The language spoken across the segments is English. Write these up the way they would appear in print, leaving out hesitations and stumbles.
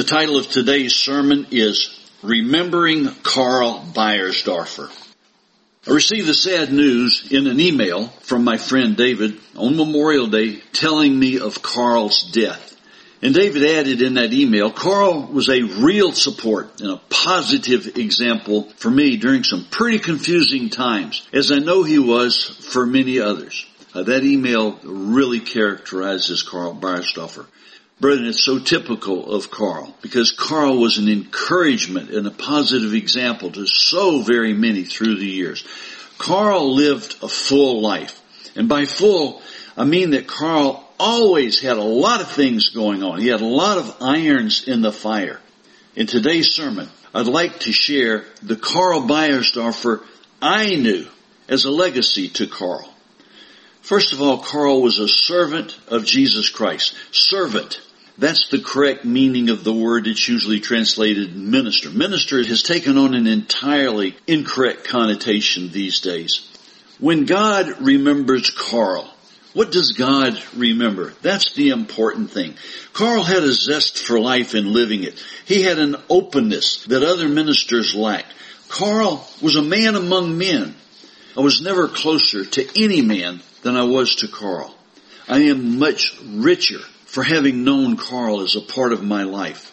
The title of today's sermon is Remembering Karl Beiersdorfer. I received the sad news in an email from my friend David on Memorial Day telling me of Karl's death. And David added in that email, Karl was a real support and a positive example for me during some pretty confusing times, as I know he was for many others. That email really characterizes Karl Beiersdorfer. Brethren, it's so typical of Karl, because Karl was an encouragement and a positive example to so very many through the years. Karl lived a full life. And by full, I mean that Karl always had a lot of things going on. He had a lot of irons in the fire. In today's sermon, I'd like to share the Karl Beiersdorfer I knew as a legacy to Karl. First of all, Karl was a servant of Jesus Christ. Servant. That's the correct meaning of the word. It's usually translated minister. Minister has taken on an entirely incorrect connotation these days. When God remembers Karl, what does God remember? That's the important thing. Karl had a zest for life and living it. He had an openness that other ministers lacked. Karl was a man among men. I was never closer to any man than I was to Karl. I am much richer for having known Karl as a part of my life.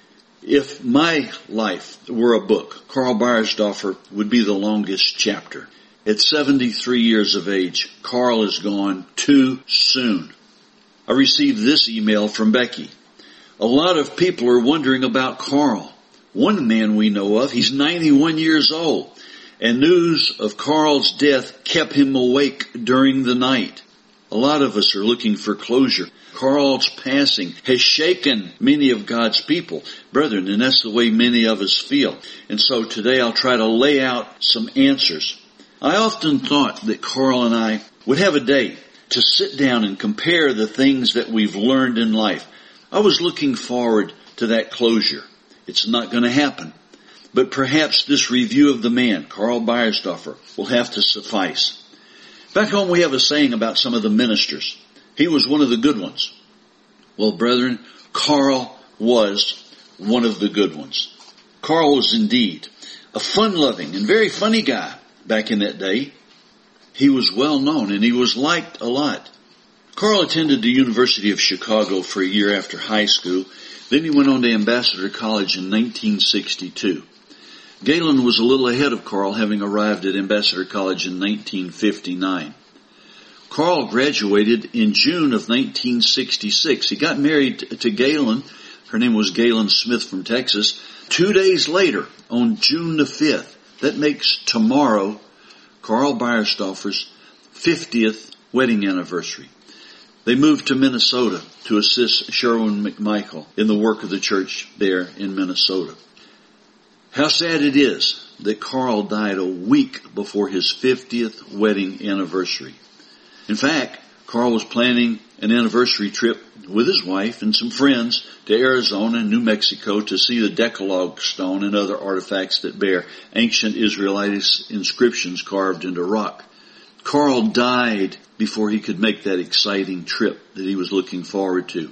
If my life were a book, Karl Beiersdorfer would be the longest chapter. At 73 years of age, Karl is gone too soon. I received this email from Becky. A lot of people are wondering about Karl. One man we know of, he's 91 years old. And news of Karl's death kept him awake during the night. A lot of us are looking for closure. Karl's passing has shaken many of God's people, brethren, and that's the way many of us feel. And so today I'll try to lay out some answers. I often thought that Karl and I would have a day to sit down and compare the things that we've learned in life. I was looking forward to that closure. It's not going to happen. But perhaps this review of the man, Karl Beiersdorfer, will have to suffice. Back home we have a saying about some of the ministers. He was one of the good ones. Well, brethren, Karl was one of the good ones. Karl was indeed a fun-loving and very funny guy back in that day. He was well known and he was liked a lot. Karl attended the University of Chicago for a year after high school. Then he went on to Ambassador College in 1962. Galen was a little ahead of Karl, having arrived at Ambassador College in 1959. Karl graduated in June of 1966. He got married to Galen. Her name was Galen Smith from Texas. 2 days later, on June the 5th, that makes tomorrow Karl Beiersdorfer's 50th wedding anniversary. They moved to Minnesota to assist Sherwin McMichael in the work of the church there in Minnesota. How sad it is that Karl died a week before his 50th wedding anniversary. In fact, Karl was planning an anniversary trip with his wife and some friends to Arizona and New Mexico to see the Decalogue stone and other artifacts that bear ancient Israelite inscriptions carved into rock. Karl died before he could make that exciting trip that he was looking forward to.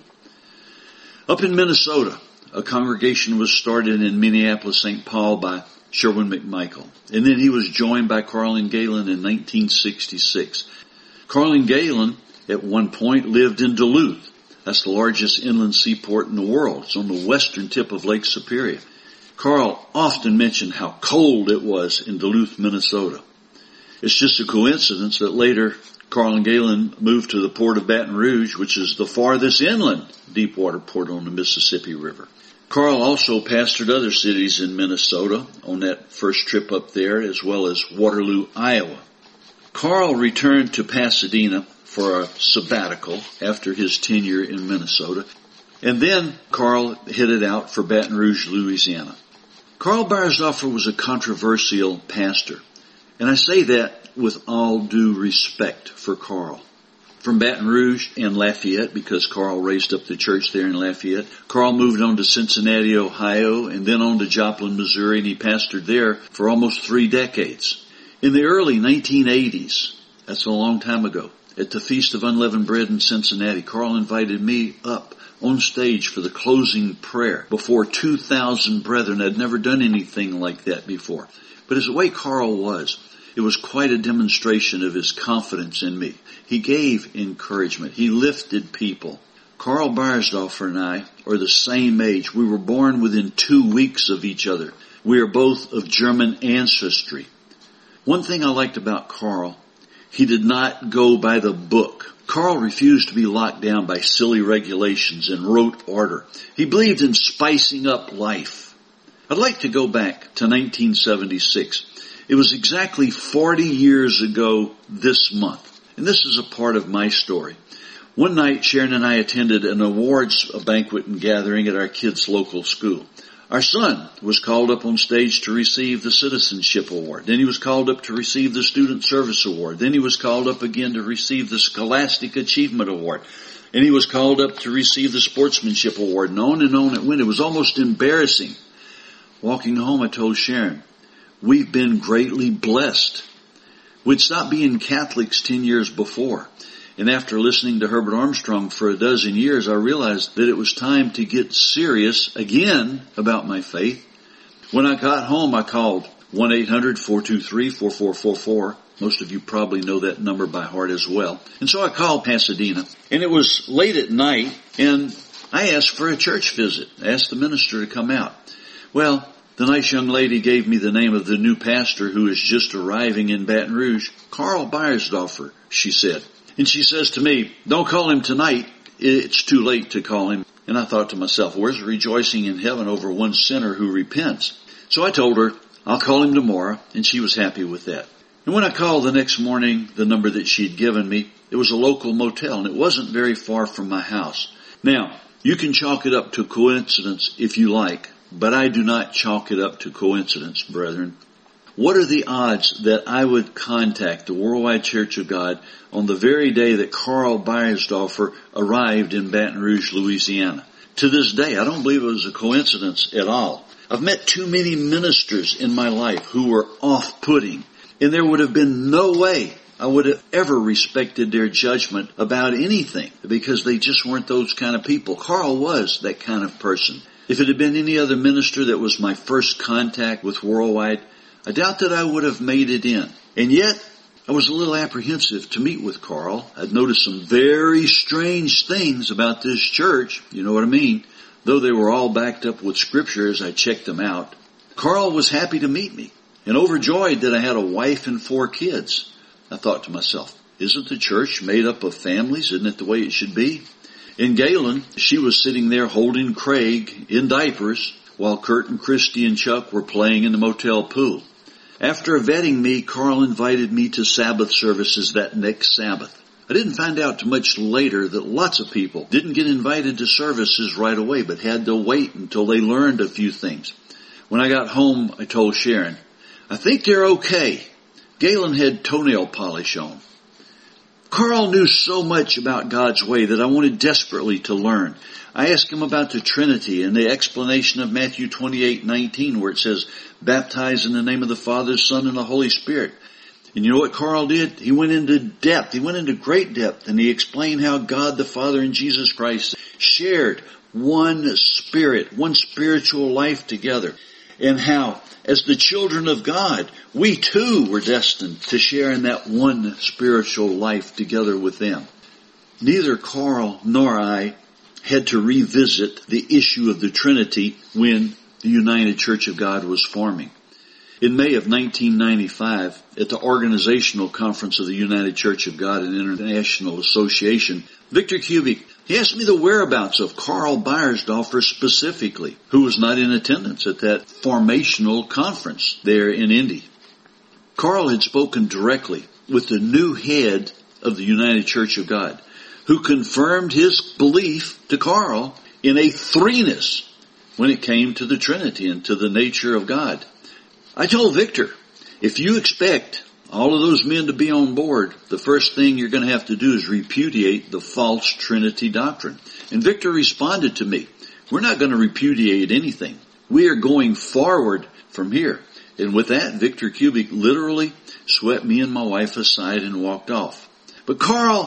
Up in Minnesota, a congregation was started in Minneapolis, St. Paul by Sherwin McMichael. And then he was joined by Karl and Galen in 1966. Karl and Galen, at one point, lived in Duluth. That's the largest inland seaport in the world. It's on the western tip of Lake Superior. Karl often mentioned how cold it was in Duluth, Minnesota. It's just a coincidence that later Karl and Galen moved to the port of Baton Rouge, which is the farthest inland deepwater port on the Mississippi River. Karl also pastored other cities in Minnesota on that first trip up there, as well as Waterloo, Iowa. Karl returned to Pasadena for a sabbatical after his tenure in Minnesota, and then Karl headed out for Baton Rouge, Louisiana. Karl Beiersdorfer was a controversial pastor, and I say that with all due respect for Karl. From Baton Rouge and Lafayette, because Karl raised up the church there in Lafayette. Karl moved on to Cincinnati, Ohio, and then on to Joplin, Missouri, and he pastored there for almost 3 decades. In the early 1980s, that's a long time ago, at the Feast of Unleavened Bread in Cincinnati, Karl invited me up on stage for the closing prayer before 2,000 brethren. I'd never done anything like that before. But as the way Carl was, it was quite a demonstration of his confidence in me. He gave encouragement. He lifted people. Carl Beiersdorfer and I are the same age. We were born within 2 weeks of each other. We are both of German ancestry. One thing I liked about Carl, he did not go by the book. Carl refused to be locked down by silly regulations and rote order. He believed in spicing up life. I'd like to go back to 1976. It was exactly 40 years ago this month. And this is a part of my story. One night, Sharon and I attended an awards banquet and gathering at our kids' local school. Our son was called up on stage to receive the Citizenship Award. Then he was called up to receive the Student Service Award. Then he was called up again to receive the Scholastic Achievement Award. And he was called up to receive the Sportsmanship Award. And on it went. It was almost embarrassing. Walking home, I told Sharon, we've been greatly blessed. We'd stopped being Catholics 10 years before. And after listening to Herbert Armstrong for a dozen years, I realized that it was time to get serious again about my faith. When I got home, I called 1-800-423-4444. Most of you probably know that number by heart as well. And so I called Pasadena. And it was late at night, and I asked for a church visit. I asked the minister to come out. Well, the nice young lady gave me the name of the new pastor who is just arriving in Baton Rouge. Carl Beiersdorfer, she said. And she says to me, don't call him tonight. It's too late to call him. And I thought to myself, where's the rejoicing in heaven over one sinner who repents? So I told her, I'll call him tomorrow. And she was happy with that. And when I called the next morning, the number that she'd given me, it was a local motel. And it wasn't very far from my house. Now, you can chalk it up to coincidence if you like. But I do not chalk it up to coincidence, brethren. What are the odds that I would contact the Worldwide Church of God on the very day that Carl Beiersdorfer arrived in Baton Rouge, Louisiana? To this day, I don't believe it was a coincidence at all. I've met too many ministers in my life who were off-putting, and there would have been no way I would have ever respected their judgment about anything because they just weren't those kind of people. Carl was that kind of person. If it had been any other minister that was my first contact with Worldwide, I doubt that I would have made it in. And yet, I was a little apprehensive to meet with Carl. I'd noticed some very strange things about this church, you know what I mean, though they were all backed up with scripture as I checked them out. Carl was happy to meet me and overjoyed that I had a wife and 4 kids. I thought to myself, isn't the church made up of families? Isn't it the way it should be? In Galen, she was sitting there holding Craig in diapers while Kurt and Christy and Chuck were playing in the motel pool. After vetting me, Carl invited me to Sabbath services that next Sabbath. I didn't find out too much later that lots of people didn't get invited to services right away, but had to wait until they learned a few things. When I got home, I told Sharon, I think they're okay. Galen had toenail polish on. Carl knew so much about God's way that I wanted desperately to learn. I asked him about the Trinity and the explanation of Matthew 28:19, where it says, baptize in the name of the Father, Son, and the Holy Spirit. And you know what Carl did? He went into depth. He went into great depth, and he explained how God the Father and Jesus Christ shared one spirit, one spiritual life together, and how, as the children of God, we too were destined to share in that one spiritual life together with them. Neither Carl nor I had to revisit the issue of the Trinity when the United Church of God was forming. In May of 1995, at the Organizational Conference of the United Church of God and International Association, Victor Kubik, he asked me the whereabouts of Carl Beiersdorfer specifically, who was not in attendance at that formational conference there in Indy. Carl had spoken directly with the new head of the United Church of God, who confirmed his belief to Carl in a threeness when it came to the Trinity and to the nature of God. I told Victor, if you expect all of those men to be on board, the first thing you're going to have to do is repudiate the false Trinity doctrine. And Victor responded to me, we're not going to repudiate anything. We are going forward from here. And with that, Victor Kubik literally swept me and my wife aside and walked off. But Carl,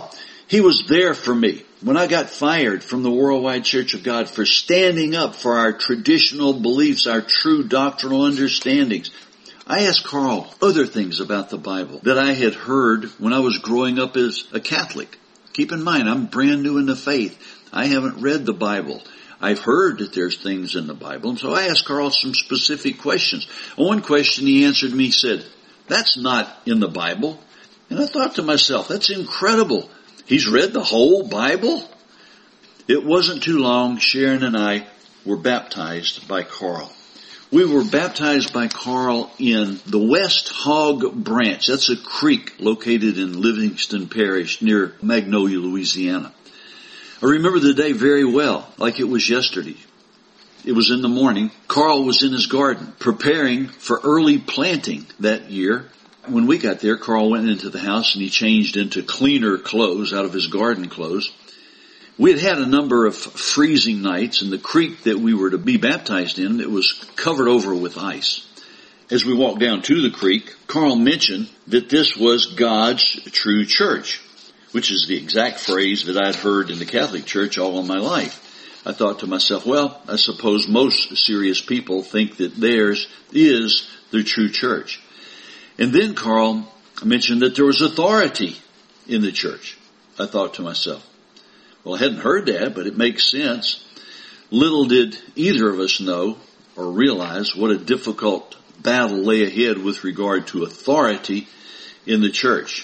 He was there for me when I got fired from the Worldwide Church of God for standing up for our traditional beliefs, our true doctrinal understandings. I asked Carl other things about the Bible that I had heard when I was growing up as a Catholic. Keep in mind, I'm brand new in the faith. I haven't read the Bible. I've heard that there's things in the Bible. And so I asked Carl some specific questions. One question he answered me, he said, "That's not in the Bible." And I thought to myself, that's incredible. He's read the whole Bible? It wasn't too long, Sharon and I were baptized by Carl. We were baptized by Carl in the West Hog Branch. That's a creek located in Livingston Parish near Magnolia, Louisiana. I remember the day very well, like it was yesterday. It was in the morning. Carl was in his garden preparing for early planting that year. When we got there, Carl went into the house and he changed into cleaner clothes out of his garden clothes. We had had a number of freezing nights, and the creek that we were to be baptized in, it was covered over with ice. As we walked down to the creek, Carl mentioned that this was God's true church, which is the exact phrase that I'd heard in the Catholic Church all of my life. I thought to myself, well, I suppose most serious people think that theirs is the true church. And then Carl mentioned that there was authority in the church. I thought to myself, well, I hadn't heard that, but it makes sense. Little did either of us know or realize what a difficult battle lay ahead with regard to authority in the church.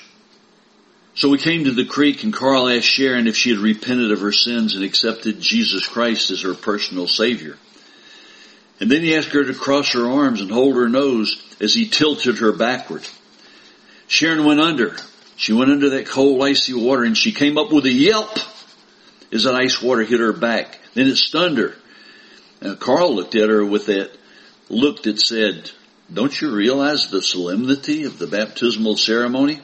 So we came to the creek, and Carl asked Sharon if she had repented of her sins and accepted Jesus Christ as her personal Savior. And then he asked her to cross her arms and hold her nose as he tilted her backward. Sharon went under. She went under that cold, icy water, and she came up with a yelp as that ice water hit her back. Then it stunned her. And Carl looked at her with that look that said, "Don't you realize the solemnity of the baptismal ceremony?"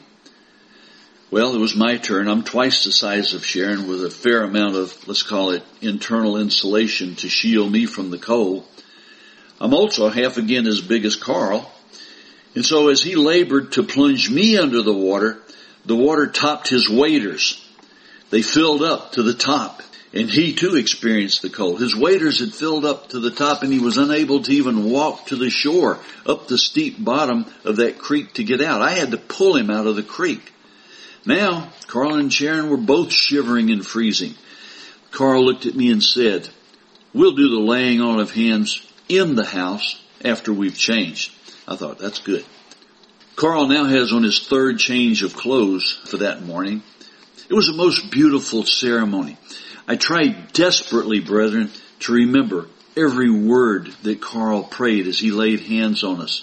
Well, it was my turn. I'm twice the size of Sharon with a fair amount of, let's call it, internal insulation to shield me from the cold. I'm also half again as big as Carl. And so as he labored to plunge me under the water topped his waders. They filled up to the top, and he too experienced the cold. His waders had filled up to the top, and he was unable to even walk to the shore up the steep bottom of that creek to get out. I had to pull him out of the creek. Now, Carl and Sharon were both shivering and freezing. Carl looked at me and said, "We'll do the laying on of hands in the house after we've changed." I thought, that's good. Carl now has on his third change of clothes for that morning. It was a most beautiful ceremony. I tried desperately, brethren, to remember every word that Carl prayed as he laid hands on us.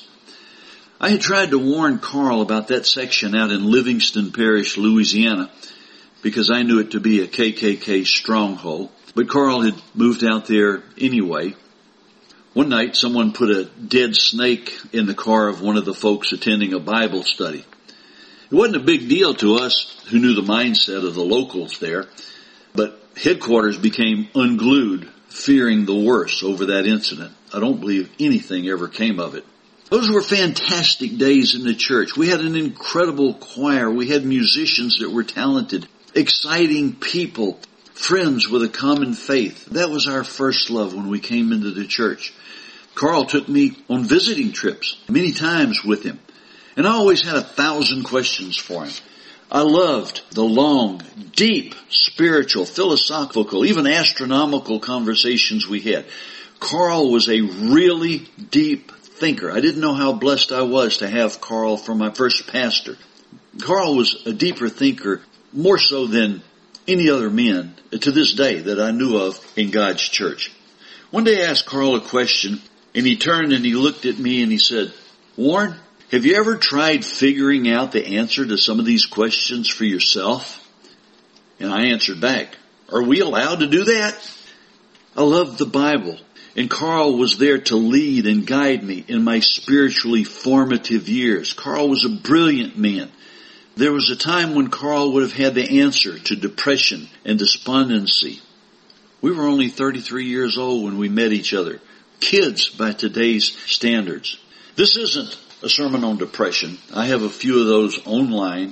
I had tried to warn Carl about that section out in Livingston Parish, Louisiana, because I knew it to be a KKK stronghold. But Carl had moved out there anyway. One night, someone put a dead snake in the car of one of the folks attending a Bible study. It wasn't a big deal to us who knew the mindset of the locals there, but headquarters became unglued, fearing the worst over that incident. I don't believe anything ever came of it. Those were fantastic days in the church. We had an incredible choir. We had musicians that were talented, exciting people, friends with a common faith. That was our first love when we came into the church. Carl took me on visiting trips many times with him, and I always had 1,000 questions for him. I loved the long, deep, spiritual, philosophical, even astronomical conversations we had. Carl was a really deep thinker. I didn't know how blessed I was to have Carl for my first pastor. Carl was a deeper thinker, more so than any other men to this day that I knew of in God's church. One day I asked Carl a question, and he turned and he looked at me and he said, "Warren, have you ever tried figuring out the answer to some of these questions for yourself?" And I answered back, "Are we allowed to do that?" I loved the Bible, and Carl was there to lead and guide me in my spiritually formative years. Carl was a brilliant man. There was a time when Carl would have had the answer to depression and despondency. We were only 33 years old when we met each other. Kids by today's standards. This isn't a sermon on depression. I have a few of those online,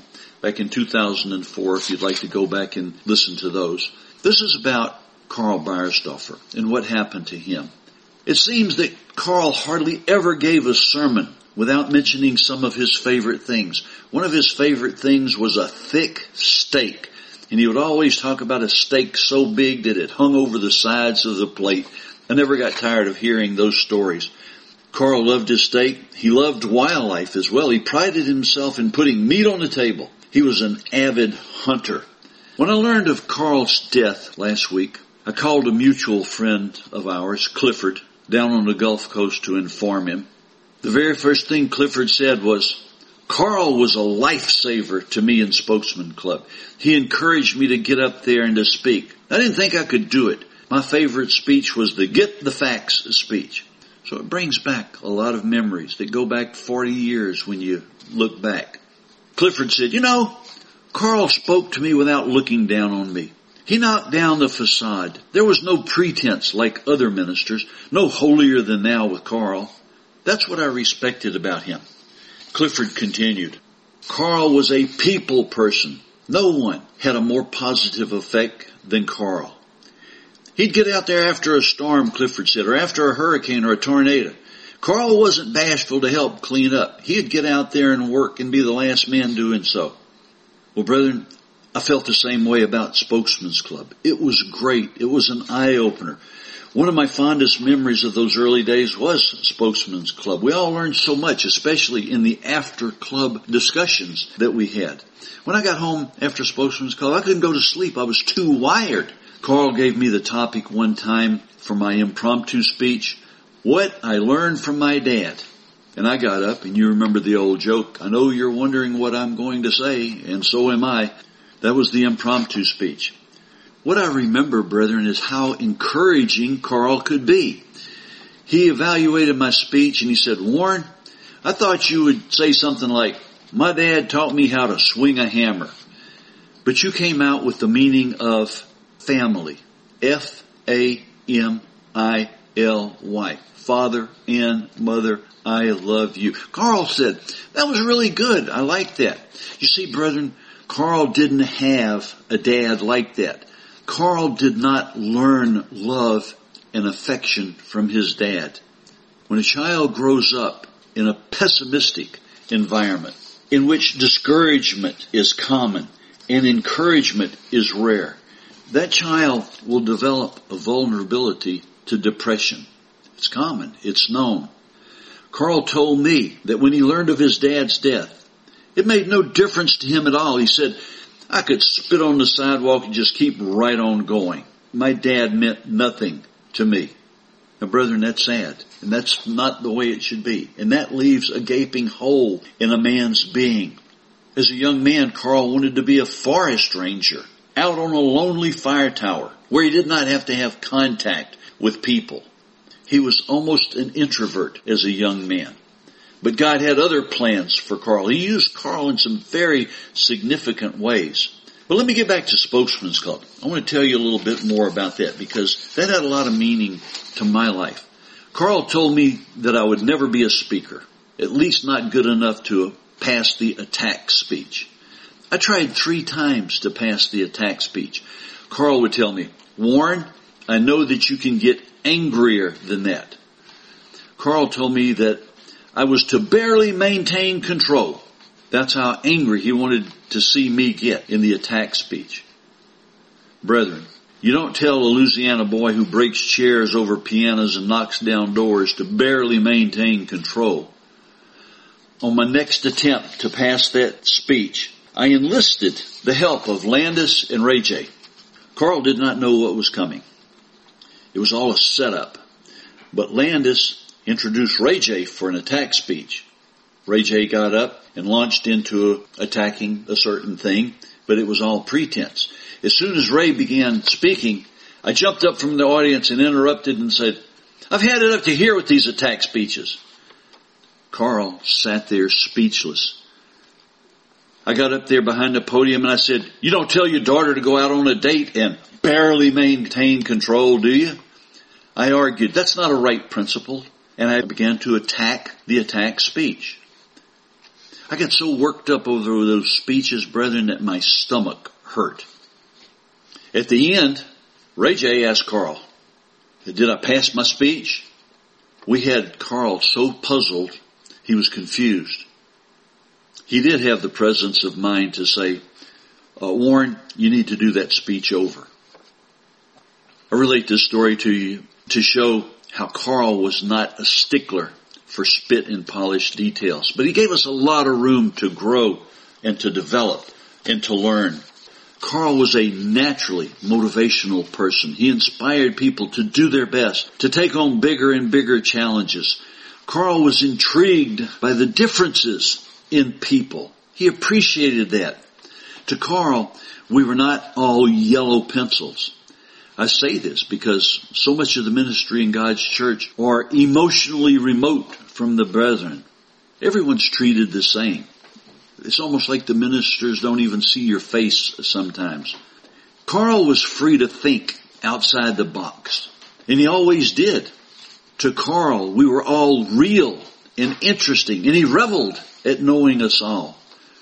back in 2004, if you'd like to go back and listen to those. This is about Karl Beiersdorfer and what happened to him. It seems that Karl hardly ever gave a sermon without mentioning some of his favorite things. One of his favorite things was a thick steak. And he would always talk about a steak so big that it hung over the sides of the plate. I never got tired of hearing those stories. Karl loved his steak. He loved wildlife as well. He prided himself in putting meat on the table. He was an avid hunter. When I learned of Karl's death last week, I called a mutual friend of ours, Clifford, down on the Gulf Coast to inform him. The very first thing Clifford said was, Karl was a lifesaver to me in Spokesman Club. He encouraged me to get up there and to speak. I didn't think I could do it. My favorite speech was the Get the Facts speech. So it brings back a lot of memories that go back 40 years when you look back. Clifford said, Karl spoke to me without looking down on me. He knocked down the facade. There was no pretense like other ministers, no holier than thou with Karl. That's what I respected about him. Clifford continued, Karl was a people person. No one had a more positive effect than Karl. He'd get out there after a storm, Clifford said, or after a hurricane or a tornado. Karl wasn't bashful to help clean up. He'd get out there and work and be the last man doing so. Well, brethren, I felt the same way about Spokesman's Club. It was great. It was an eye-opener. One of my fondest memories of those early days was Spokesman's Club. We all learned so much, especially in the after-club discussions that we had. When I got home after Spokesman's Club, I couldn't go to sleep. I was too wired. Karl gave me the topic one time for my impromptu speech, What I Learned from My Dad. And I got up, and you remember the old joke, I know you're wondering what I'm going to say, and so am I. That was the impromptu speech. What I remember, brethren, is how encouraging Karl could be. He evaluated my speech and he said, Warren, I thought you would say something like, my dad taught me how to swing a hammer. But you came out with the meaning of family. F-A-M-I-L-Y. Father and mother, I love you. Karl said, that was really good. I like that. You see, brethren, Karl didn't have a dad like that. Karl did not learn love and affection from his dad. When a child grows up in a pessimistic environment in which discouragement is common and encouragement is rare, that child will develop a vulnerability to depression. It's common. It's known. Karl told me that when he learned of his dad's death, it made no difference to him at all. He said, I could spit on the sidewalk and just keep right on going. My dad meant nothing to me. Now, brethren, that's sad. And that's not the way it should be. And that leaves a gaping hole in a man's being. As a young man, Karl wanted to be a forest ranger out on a lonely fire tower where he did not have to have contact with people. He was almost an introvert as a young man. But God had other plans for Karl. He used Karl in some very significant ways. But let me get back to Spokesman's Club. I want to tell you a little bit more about that because that had a lot of meaning to my life. Karl told me that I would never be a speaker, at least not good enough to pass the attack speech. I tried 3 times to pass the attack speech. Karl would tell me, Warren, I know that you can get angrier than that. Karl told me that I was to barely maintain control. That's how angry he wanted to see me get in the attack speech. Brethren, you don't tell a Louisiana boy who breaks chairs over pianos and knocks down doors to barely maintain control. On my next attempt to pass that speech, I enlisted the help of Landis and Ray J. Karl did not know what was coming. It was all a setup. But Landis introduced Ray J for an attack speech. Ray J got up and launched into attacking a certain thing, but it was all pretense. As soon as Ray began speaking, I jumped up from the audience and interrupted and said, I've had it up to here with these attack speeches. Karl sat there speechless. I got up there behind the podium and I said, you don't tell your daughter to go out on a date and barely maintain control, do you? I argued, that's not a right principle. And I began to attack the attack speech. I got so worked up over those speeches, brethren, that my stomach hurt. At the end, Ray J asked Carl, did I pass my speech? We had Carl so puzzled, he was confused. He did have the presence of mind to say, Warren, you need to do that speech over. I relate this story to you to show how Carl was not a stickler for spit and polished details, but he gave us a lot of room to grow and to develop and to learn. Carl was a naturally motivational person. He inspired people to do their best, to take on bigger and bigger challenges. Carl was intrigued by the differences in people. He appreciated that. To Carl, we were not all yellow pencils. I say this because so much of the ministry in God's church are emotionally remote from the brethren. Everyone's treated the same. It's almost like the ministers don't even see your face sometimes. Carl was free to think outside the box, and he always did. To Carl, we were all real and interesting, and he reveled at knowing us all.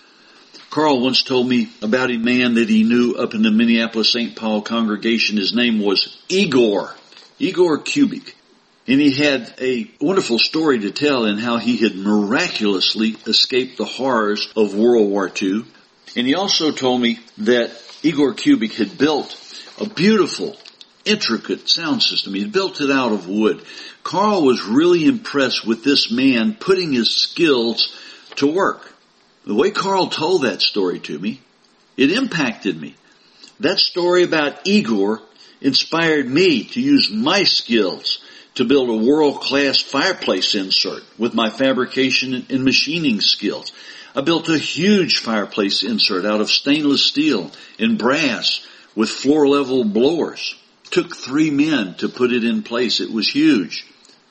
Carl once told me about a man that he knew up in the Minneapolis St. Paul congregation. His name was Igor Kubik. And he had a wonderful story to tell in how he had miraculously escaped the horrors of World War II. And he also told me that Igor Kubik had built a beautiful, intricate sound system. He had built it out of wood. Carl was really impressed with this man putting his skills to work. The way Carl told that story to me, it impacted me. That story about Igor inspired me to use my skills to build a world-class fireplace insert with my fabrication and machining skills. I built a huge fireplace insert out of stainless steel and brass with floor-level blowers. Took 3 men to put it in place. It was huge.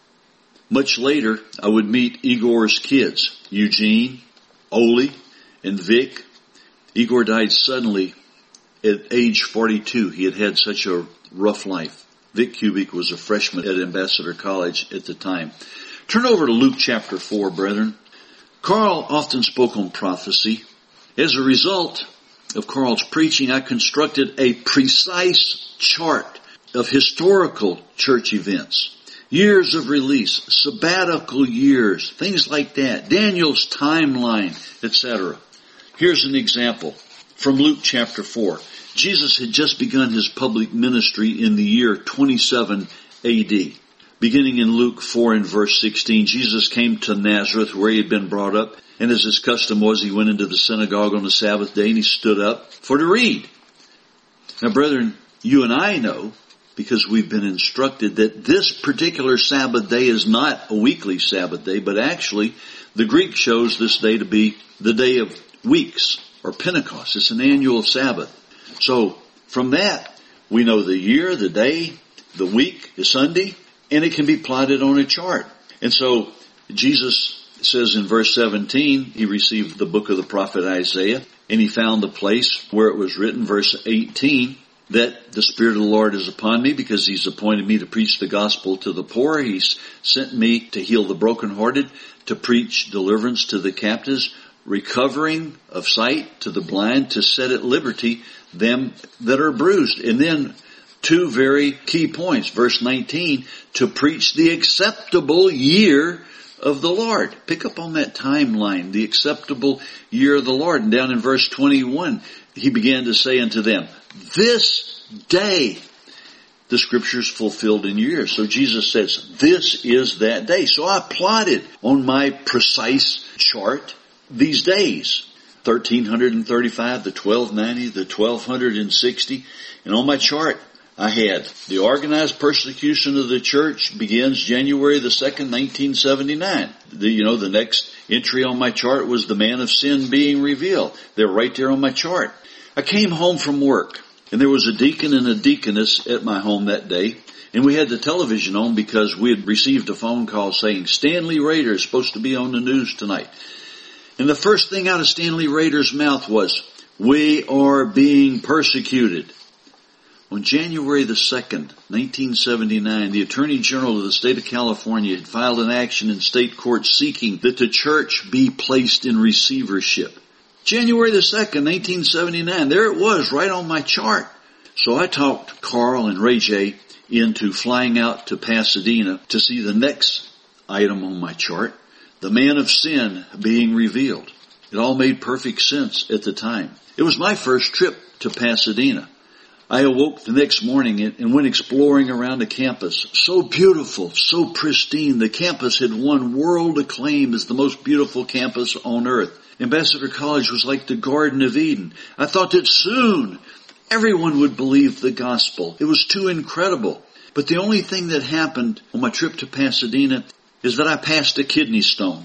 Much later, I would meet Igor's kids, Eugene, Oli, and Vic. Igor died suddenly at age 42. He had had such a rough life. Vic Kubik was a freshman at Ambassador College at the time. Turn over to Luke chapter 4, brethren. Carl often spoke on prophecy. As a result of Carl's preaching, I constructed a precise chart of historical church events. Years of release, sabbatical years, things like that, Daniel's timeline, etc. Here's an example from Luke chapter 4. Jesus had just begun his public ministry in the year 27 AD. Beginning in Luke 4 and verse 16, Jesus came to Nazareth where he had been brought up, and as his custom was, he went into the synagogue on the Sabbath day and he stood up for to read. Now, brethren, you and I know, because we've been instructed, that this particular Sabbath day is not a weekly Sabbath day, but actually the Greek shows this day to be the day of weeks, or Pentecost. It's an annual Sabbath. So from that, we know the year, the day, the week, the Sunday, and it can be plotted on a chart. And so Jesus says in verse 17, he received the book of the prophet Isaiah, and he found the place where it was written, verse 18, that the Spirit of the Lord is upon me because he's appointed me to preach the gospel to the poor. He's sent me to heal the brokenhearted, to preach deliverance to the captives, recovering of sight to the blind, to set at liberty them that are bruised. And then 2 very key points. Verse 19, to preach the acceptable year of the Lord. Pick up on that timeline, the acceptable year of the Lord. And down in verse 21, he began to say unto them, this day the scriptures fulfilled in your ears. So Jesus says, this is that day. So I plotted on my precise chart these days. 1335, the 1290, the 1260. And on my chart, I had the organized persecution of the church begins January the 2nd, 1979. The next entry on my chart was the man of sin being revealed. They're right there on my chart. I came home from work, and there was a deacon and a deaconess at my home that day, and we had the television on because we had received a phone call saying, Stanley Rader is supposed to be on the news tonight. And the first thing out of Stanley Rader's mouth was, we are being persecuted. On January the 2nd, 1979, the Attorney General of the state of California had filed an action in state court seeking that the church be placed in receivership. January the 2nd, 1979, there it was right on my chart. So I talked Carl and Ray J into flying out to Pasadena to see the next item on my chart, the man of sin being revealed. It all made perfect sense at the time. It was my first trip to Pasadena. I awoke the next morning and went exploring around the campus. So beautiful, so pristine. The campus had won world acclaim as the most beautiful campus on earth. Ambassador College was like the Garden of Eden. I thought that soon everyone would believe the gospel. It was too incredible. But the only thing that happened on my trip to Pasadena is that I passed a kidney stone.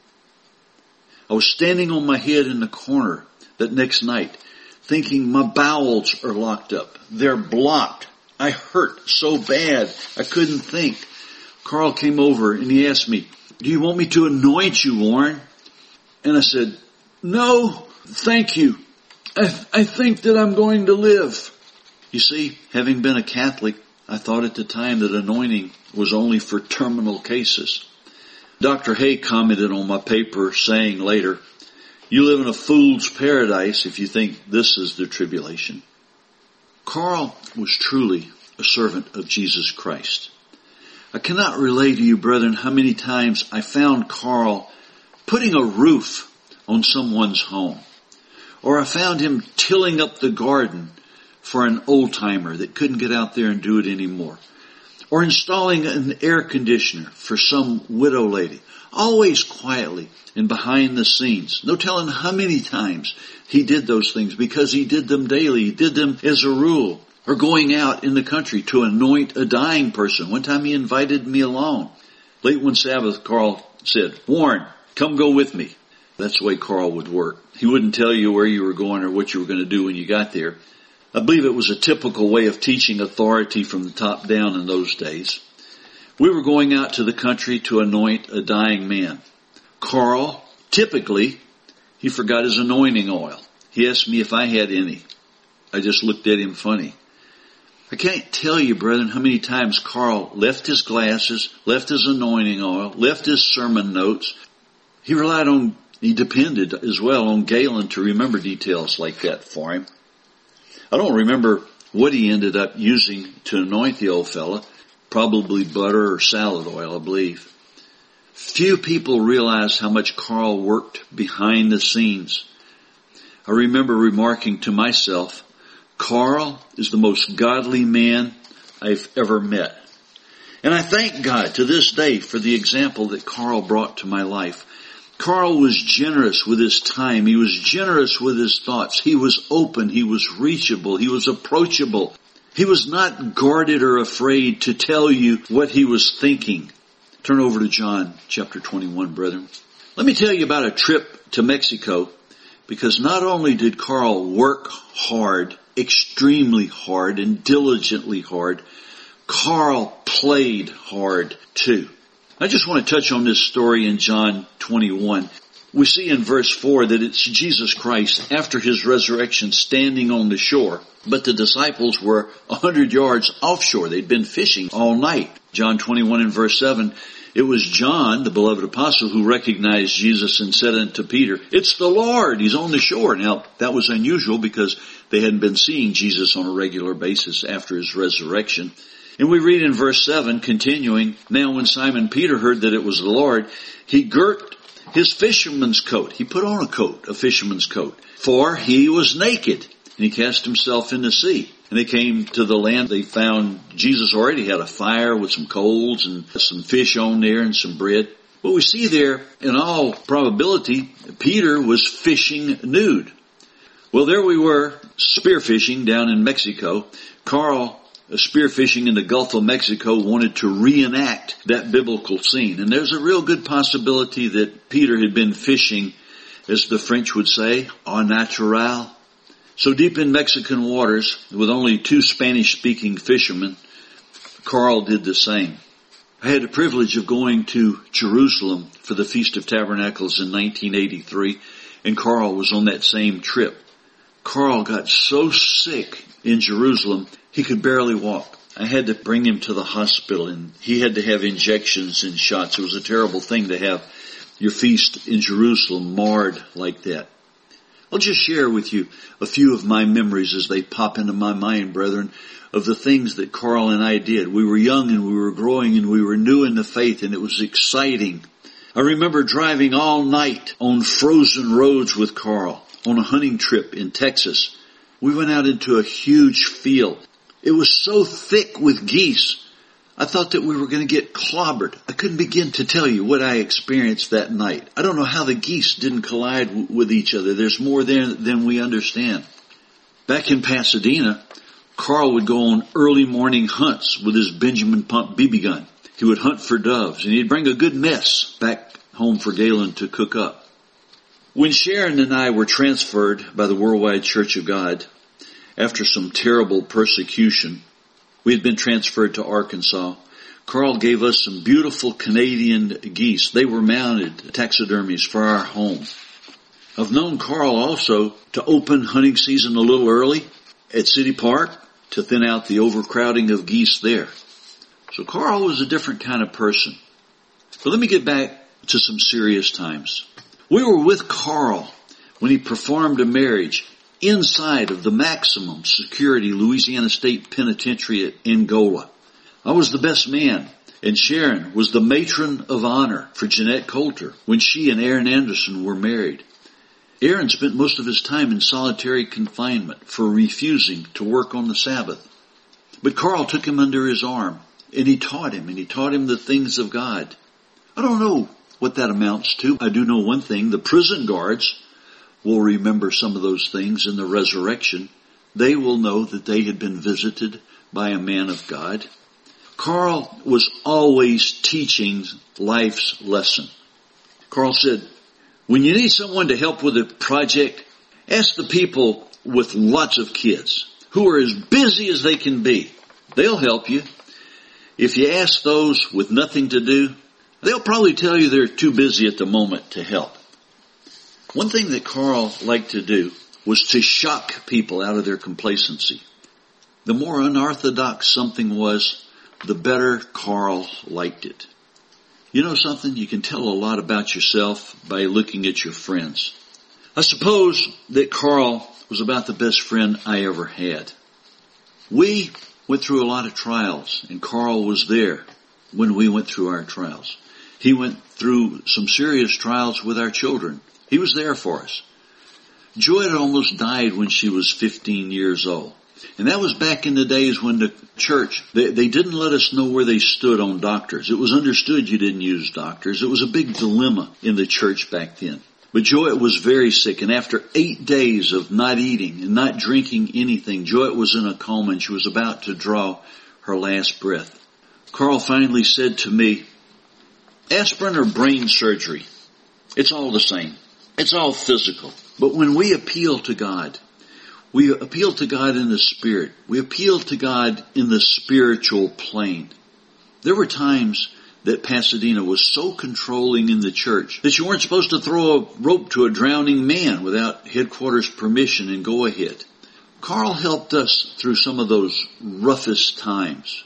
I was standing on my head in the corner that next night, thinking my bowels are locked up. They're blocked. I hurt so bad I couldn't think. Carl came over and he asked me, "Do you want me to anoint you, Warren?" And I said, "No, thank you. I think that I'm going to live." You see, having been a Catholic, I thought at the time that anointing was only for terminal cases. Dr. Hay commented on my paper saying later, "You live in a fool's paradise if you think this is the tribulation." Carl was truly a servant of Jesus Christ. I cannot relay to you, brethren, how many times I found Carl putting a roof on someone's home. Or I found him tilling up the garden for an old-timer that couldn't get out there and do it anymore. Or installing an air conditioner for some widow lady. Always quietly and behind the scenes. No telling how many times he did those things because he did them daily. He did them as a rule. Or going out in the country to anoint a dying person. One time he invited me along. Late one Sabbath, Carl said, "Warren, come go with me." That's the way Carl would work. He wouldn't tell you where you were going or what you were going to do when you got there. I believe it was a typical way of teaching authority from the top down in those days. We were going out to the country to anoint a dying man. Carl, typically, he forgot his anointing oil. He asked me if I had any. I just looked at him funny. I can't tell you, brethren, how many times Carl left his glasses, left his anointing oil, left his sermon notes. He depended as well on Galen to remember details like that for him. I don't remember what he ended up using to anoint the old fella. Probably butter or salad oil, I believe. Few people realize how much Carl worked behind the scenes. I remember remarking to myself, Carl is the most godly man I've ever met. And I thank God to this day for the example that Carl brought to my life. Carl was generous with his time. He was generous with his thoughts. He was open. He was reachable. He was approachable. He was not guarded or afraid to tell you what he was thinking. Turn over to John chapter 21, brethren. Let me tell you about a trip to Mexico, because not only did Carl work hard, extremely hard and diligently hard, Carl played hard too. I just want to touch on this story in John 21. We see in verse 4 that it's Jesus Christ after his resurrection standing on the shore, but the disciples were 100 yards offshore. They'd been fishing all night. John 21 and verse 7, it was John, the beloved apostle, who recognized Jesus and said unto Peter, "It's the Lord, he's on the shore." Now, that was unusual because they hadn't been seeing Jesus on a regular basis after his resurrection. And we read in verse 7, continuing, "Now when Simon Peter heard that it was the Lord, he girt his fisherman's coat." He put on a coat, a fisherman's coat, "for he was naked. And he cast himself in the sea." And they came to the land. They found Jesus already had a fire with some coals and some fish on there and some bread. What we see there, in all probability, Peter was fishing nude. Well, there we were, spearfishing down in Mexico. Carl, spearfishing in the Gulf of Mexico, wanted to reenact that biblical scene. And there's a real good possibility that Peter had been fishing, as the French would say, au naturel. So deep in Mexican waters, with only 2 Spanish-speaking fishermen, Carl did the same. I had the privilege of going to Jerusalem for the Feast of Tabernacles in 1983, and Carl was on that same trip. Carl got so sick in Jerusalem, he could barely walk. I had to bring him to the hospital, and he had to have injections and shots. It was a terrible thing to have your feast in Jerusalem marred like that. I'll just share with you a few of my memories as they pop into my mind, brethren, of the things that Carl and I did. We were young and we were growing and we were new in the faith, and it was exciting. I remember driving all night on frozen roads with Carl on a hunting trip in Texas. We went out into a huge field. It was so thick with geese, I thought that we were going to get clobbered. I couldn't begin to tell you what I experienced that night. I don't know how the geese didn't collide with each other. There's more there than we understand. Back in Pasadena, Carl would go on early morning hunts with his Benjamin Pump BB gun. He would hunt for doves, and he'd bring a good mess back home for Galen to cook up. When Sharon and I were transferred by the Worldwide Church of God, after some terrible persecution, we had been transferred to Arkansas. Carl gave us some beautiful Canadian geese. They were mounted taxidermies for our home. I've known Carl also to open hunting season a little early at City Park to thin out the overcrowding of geese there. So Carl was a different kind of person. But let me get back to some serious times. We were with Carl when he performed a marriage inside of the maximum security Louisiana State Penitentiary at Angola. I was the best man, and Sharon was the matron of honor for Jeanette Coulter when she and Aaron Anderson were married. Aaron spent most of his time in solitary confinement for refusing to work on the Sabbath. But Carl took him under his arm, and he taught him the things of God. I don't know what that amounts to. I do know one thing: the prison guards will remember some of those things in the resurrection. They will know that they had been visited by a man of God. Carl was always teaching life's lesson. Carl said, when you need someone to help with a project, ask the people with lots of kids who are as busy as they can be. They'll help you. If you ask those with nothing to do, they'll probably tell you they're too busy at the moment to help. One thing that Carl liked to do was to shock people out of their complacency. The more unorthodox something was, the better Carl liked it. You know something? You can tell a lot about yourself by looking at your friends. I suppose that Carl was about the best friend I ever had. We went through a lot of trials, and Carl was there when we went through our trials. He went through some serious trials with our children. He was there for us. Joy had almost died when she was 15 years old. And that was back in the days when the church, they didn't let us know where they stood on doctors. It was understood you didn't use doctors. It was a big dilemma in the church back then. But Joy was very sick, and after 8 days of not eating and not drinking anything, Joy was in a coma and she was about to draw her last breath. Carl finally said to me, aspirin or brain surgery, it's all the same. It's all physical. But when we appeal to God, we appeal to God in the Spirit. We appeal to God in the spiritual plane. There were times that Pasadena was so controlling in the church that you weren't supposed to throw a rope to a drowning man without headquarters permission and go ahead. Carl helped us through some of those roughest times.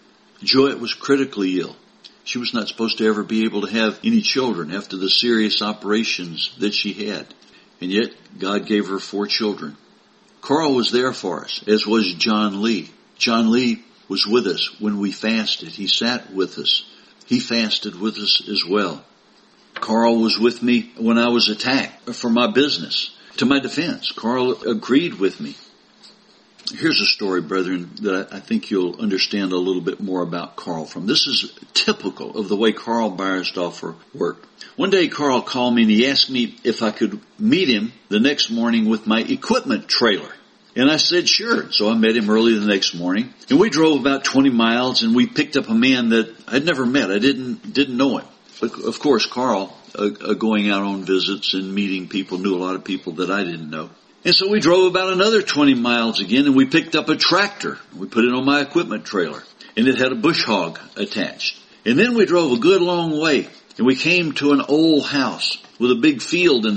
Joy was critically ill. She was not supposed to ever be able to have any children after the serious operations that she had. And yet, God gave her 4 children. Carl was there for us, as was John Lee. John Lee was with us when we fasted. He sat with us. He fasted with us as well. Carl was with me when I was attacked for my business. To my defense, Carl agreed with me. Here's a story, brethren, that I think you'll understand a little bit more about Carl from. This is typical of the way Carl Beiersdorfer worked. One day Carl called me and he asked me if I could meet him the next morning with my equipment trailer. And I said sure. So I met him early the next morning. And we drove about 20 miles and we picked up a man that I'd never met. I didn't know him. But of course, Carl, going out on visits and meeting people, knew a lot of people that I didn't know. And so we drove about another 20 miles again and we picked up a tractor. We put it on my equipment trailer and it had a bush hog attached. And then we drove a good long way and we came to an old house with a big field in the back.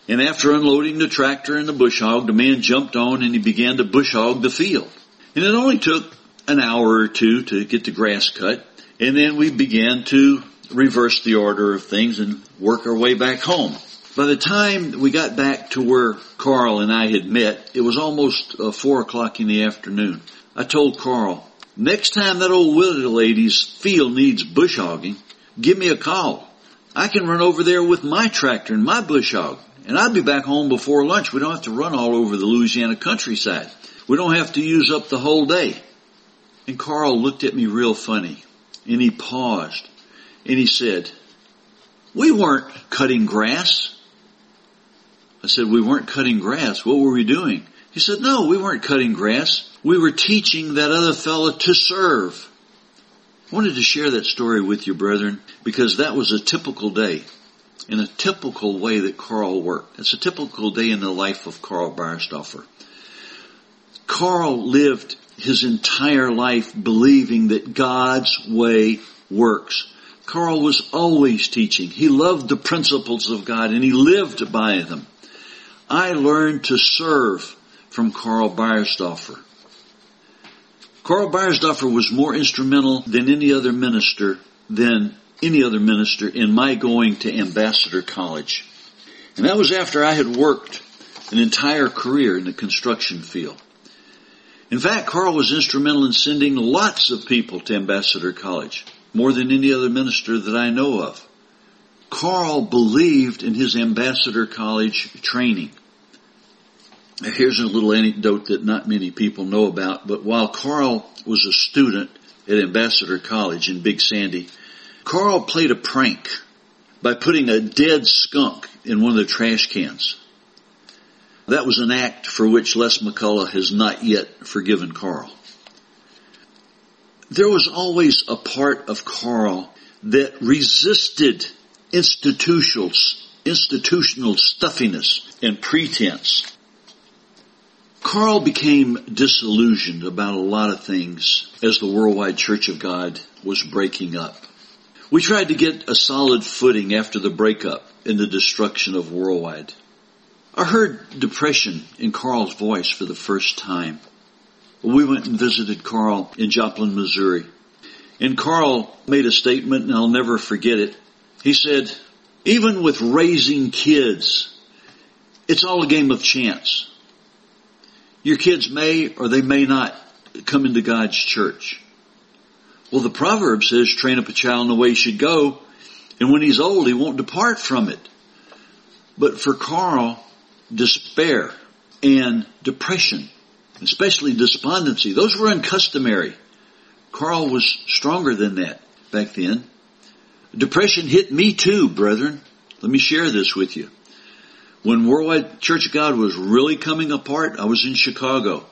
And after unloading the tractor and the bush hog, the man jumped on and he began to bush hog the field. And it only took an hour or two to get the grass cut. And then we began to reverse the order of things and work our way back home. By the time we got back to where Carl and I had met, it was almost 4 o'clock in the afternoon. I told Carl, next time that old widow lady's field needs bush hogging, give me a call. I can run over there with my tractor and my bush hog, and I'll be back home before lunch. We don't have to run all over the Louisiana countryside. We don't have to use up the whole day. And Carl looked at me real funny, and he paused, and he said, we weren't cutting grass. I said, we weren't cutting grass. What were we doing? He said, no, we weren't cutting grass. We were teaching that other fellow to serve. I wanted to share that story with you, brethren, because that was a typical day, in a typical way that Carl worked. It's a typical day in the life of Carl Beiersdorfer. Carl lived his entire life believing that God's way works. Carl was always teaching. He loved the principles of God and he lived by them. I learned to serve from Carl Beiersdorfer. Carl Beiersdorfer was more instrumental than any other minister in my going to Ambassador College. And that was after I had worked an entire career in the construction field. In fact, Carl was instrumental in sending lots of people to Ambassador College, more than any other minister that I know of. Carl believed in his Ambassador College training. Here's a little anecdote that not many people know about, but while Carl was a student at Ambassador College in Big Sandy, Carl played a prank by putting a dead skunk in one of the trash cans. That was an act for which Les McCullough has not yet forgiven Carl. There was always a part of Carl that resisted institutional stuffiness and pretense. Carl became disillusioned about a lot of things as the Worldwide Church of God was breaking up. We tried to get a solid footing after the breakup and the destruction of Worldwide. I heard depression in Carl's voice for the first time. We went and visited Carl in Joplin, Missouri. And Carl made a statement, and I'll never forget it. He said, even with raising kids, it's all a game of chance. Your kids may or they may not come into God's church. Well, the proverb says, train up a child in the way he should go, and when he's old, he won't depart from it. But for Carl, despair and depression, especially despondency, those were uncustomary. Carl was stronger than that back then. Depression hit me too, brethren. Let me share this with you. When Worldwide Church of God was really coming apart, I was in Chicago.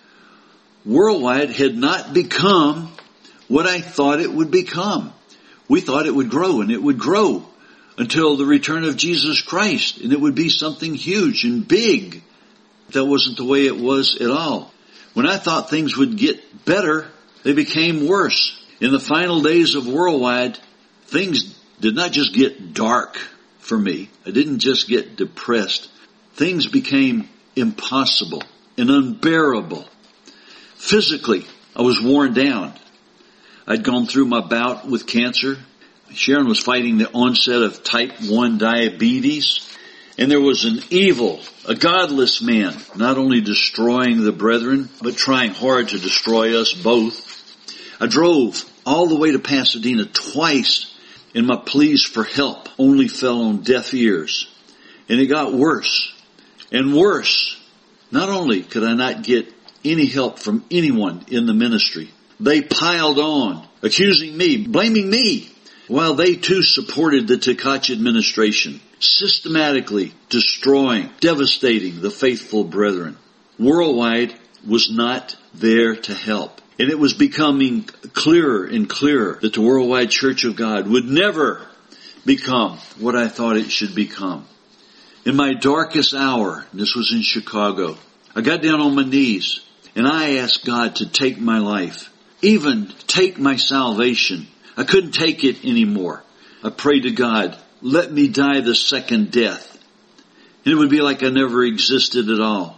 Worldwide had not become what I thought it would become. We thought it would grow, and it would grow until the return of Jesus Christ, and it would be something huge and big. That wasn't the way it was at all. When I thought things would get better, they became worse. In the final days of Worldwide, things did not just get dark for me. I didn't just get depressed. Things became impossible and unbearable. Physically, I was worn down. I'd gone through my bout with cancer. Sharon was fighting the onset of type 1 diabetes. And there was an evil, a godless man, not only destroying the brethren, but trying hard to destroy us both. I drove all the way to Pasadena twice, and my pleas for help only fell on deaf ears. And it got worse and worse. Not only could I not get any help from anyone in the ministry, they piled on, accusing me, blaming me, while they too supported the Tkach administration, systematically destroying, devastating the faithful brethren. Worldwide was not there to help. And it was becoming clearer and clearer that the Worldwide Church of God would never become what I thought it should become. In my darkest hour, this was in Chicago, I got down on my knees and I asked God to take my life, even take my salvation. I couldn't take it anymore. I prayed to God, let me die the second death. And it would be like I never existed at all.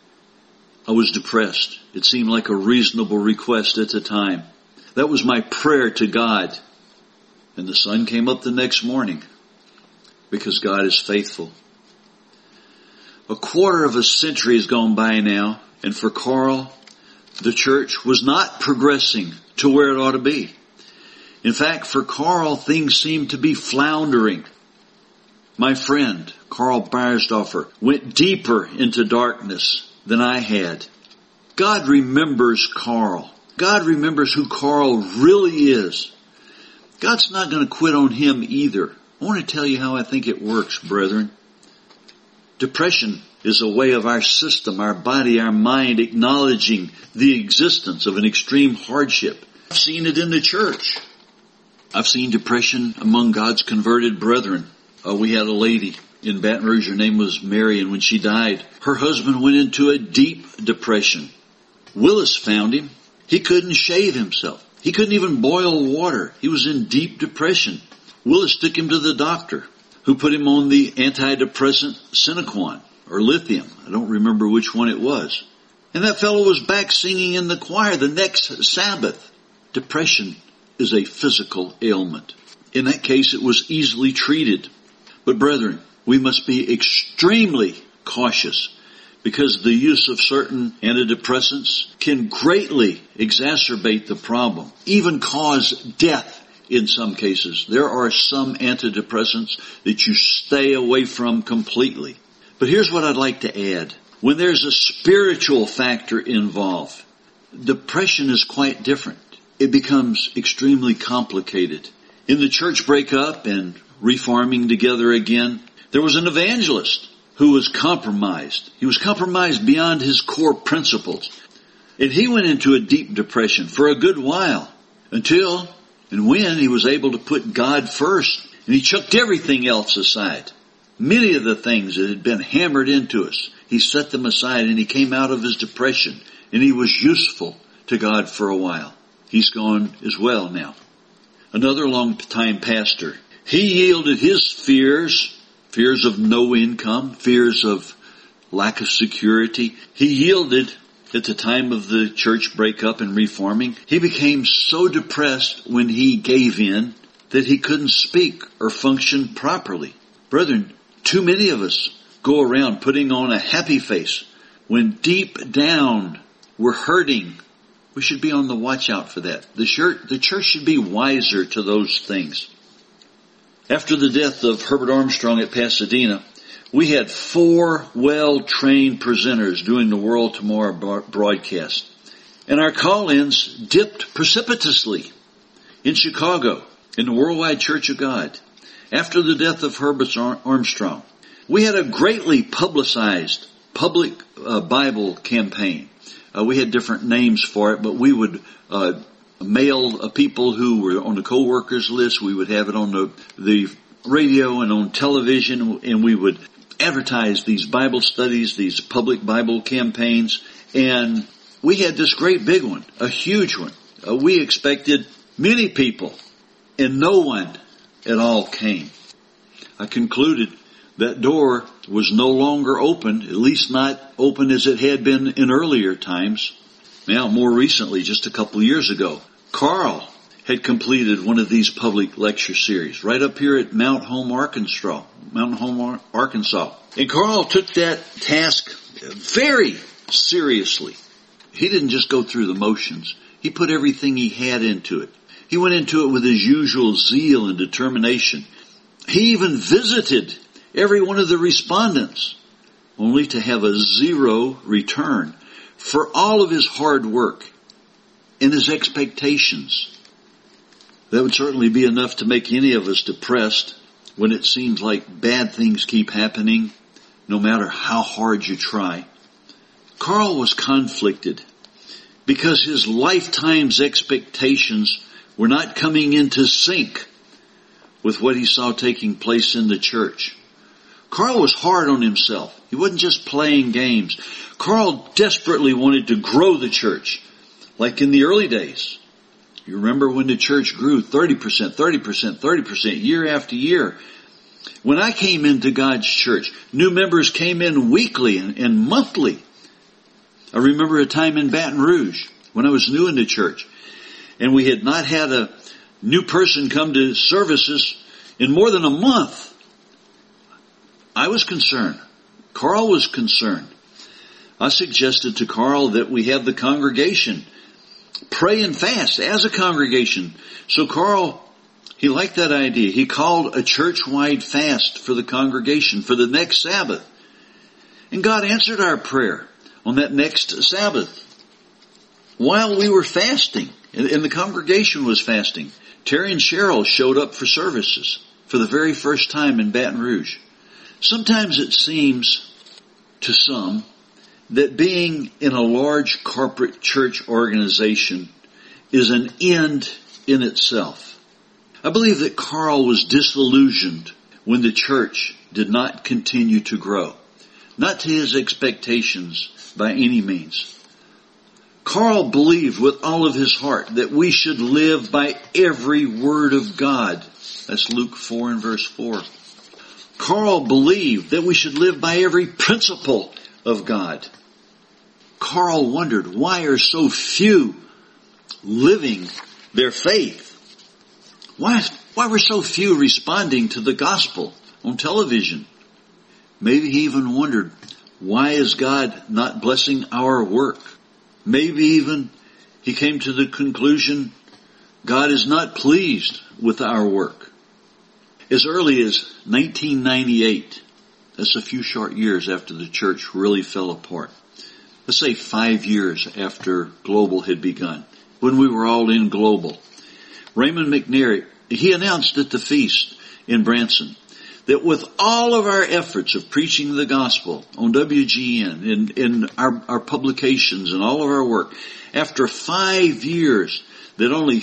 I was depressed. It seemed like a reasonable request at the time. That was my prayer to God. And the sun came up the next morning, because God is faithful. A quarter of a century has gone by now, and for Carl, the church was not progressing to where it ought to be. In fact, for Carl, things seemed to be floundering. My friend, Carl Beiersdorfer, went deeper into darkness than I had. God remembers Carl. God remembers who Carl really is. God's not going to quit on him either. I want to tell you how I think it works, brethren. Depression is a way of our system, our body, our mind acknowledging the existence of an extreme hardship. I've seen it in the church. I've seen depression among God's converted brethren. We had a lady in Baton Rouge. Her name was Mary, and when she died, her husband went into a deep depression. Willis found him. He couldn't shave himself. He couldn't even boil water. He was in deep depression. Willis took him to the doctor, who put him on the antidepressant Sinequan, or lithium. I don't remember which one it was. And that fellow was back singing in the choir the next Sabbath. Depression is a physical ailment. In that case, it was easily treated. But brethren, we must be extremely cautious, because the use of certain antidepressants can greatly exacerbate the problem, even cause death in some cases. There are some antidepressants that you stay away from completely. But here's what I'd like to add. When there's a spiritual factor involved, depression is quite different. It becomes extremely complicated. In the church breakup and reforming together again, there was an evangelist who was compromised. He was compromised beyond his core principles. And he went into a deep depression for a good while, until and when he was able to put God first. And he chucked everything else aside. Many of the things that had been hammered into us, he set them aside, and he came out of his depression, and he was useful to God for a while. He's gone as well now. Another long-time pastor, he yielded his fears of no income, fears of lack of security. He yielded at the time of the church breakup and reforming. He became so depressed when he gave in that he couldn't speak or function properly. Brethren, too many of us go around putting on a happy face when deep down we're hurting. We should be on the watch out for that. The church should be wiser to those things. After the death of Herbert Armstrong at Pasadena, we had 4 well-trained presenters doing the World Tomorrow broadcast. And our call-ins dipped precipitously in Chicago, in the Worldwide Church of God. After the death of Herbert Armstrong, we had a greatly publicized public Bible campaign. We had different names for it, but we would mail people who were on the co-workers list. We would have it on the radio and on television, and we would advertise these Bible studies, these public Bible campaigns. And we had this great big one, a huge one. We expected many people, and no one at all came. I concluded that door was no longer open, at least not open as it had been in earlier times. Now, more recently, just a couple of years ago, Carl had completed one of these public lecture series right up here at Mount Home, Arkansas. And Carl took that task very seriously. He didn't just go through the motions. He put everything he had into it. He went into it with his usual zeal and determination. He even visited every one of the respondents, only to have a zero return for all of his hard work and his expectations. That would certainly be enough to make any of us depressed when it seems like bad things keep happening, no matter how hard you try. Carl was conflicted because his lifetime's expectations were not coming into sync with what he saw taking place in the church. Carl was hard on himself. He wasn't just playing games. Carl desperately wanted to grow the church, like in the early days. You remember when the church grew 30%, year after year. When I came into God's church, new members came in weekly and monthly. I remember a time in Baton Rouge when I was new in the church, and we had not had a new person come to services in more than a month. I was concerned. Carl was concerned. I suggested to Carl that we have the congregation pray and fast as a congregation. So Carl, he liked that idea. He called a church-wide fast for the congregation for the next Sabbath. And God answered our prayer on that next Sabbath. While we were fasting, and the congregation was fasting, Terry and Cheryl showed up for services for the very first time in Baton Rouge. Sometimes it seems to some that being in a large corporate church organization is an end in itself. I believe that Carl was disillusioned when the church did not continue to grow. Not to his expectations by any means. Carl believed with all of his heart that we should live by every word of God. That's Luke 4 and verse 4. Carl believed that we should live by every principle of God. Carl wondered, why are so few living their faith? Why were so few responding to the gospel on television? Maybe he even wondered, why is God not blessing our work? Maybe even he came to the conclusion, God is not pleased with our work. As early as 1998, that's a few short years after the church really fell apart. Let's say 5 years after Global had begun, when we were all in Global. Raymond McNary, he announced at the feast in Branson that with all of our efforts of preaching the gospel on WGN, in our publications and all of our work, after 5 years, that only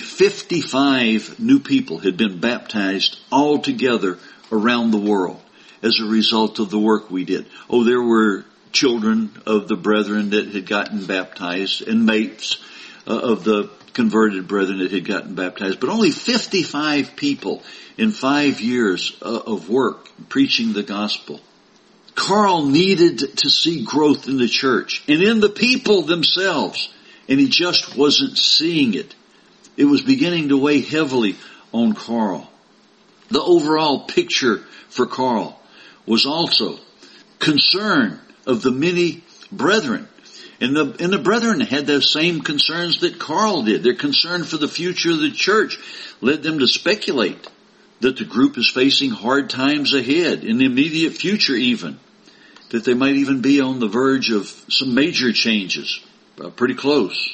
55 new people had been baptized altogether around the world as a result of the work we did. Oh, there were children of the brethren that had gotten baptized and mates of the converted brethren that had gotten baptized, but only 55 people in 5 years of work preaching the gospel. Carl needed to see growth in the church and in the people themselves, and he just wasn't seeing it. It was beginning to weigh heavily on Carl. The overall picture for Carl was also concern of the many brethren. And the brethren had those same concerns that Carl did. Their concern for the future of the church led them to speculate that the group is facing hard times ahead, in the immediate future even. That they might even be on the verge of some major changes. Pretty close.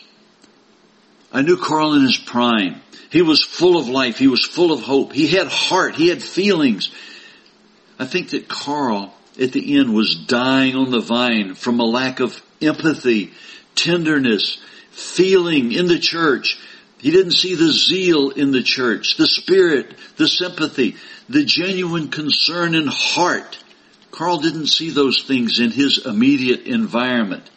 I knew Carl in his prime. He was full of life. He was full of hope. He had heart. He had feelings. I think that Carl, at the end, was dying on the vine from a lack of empathy, tenderness, feeling in the church. He didn't see the zeal in the church, the spirit, the sympathy, the genuine concern and heart. Carl didn't see those things in his immediate environment.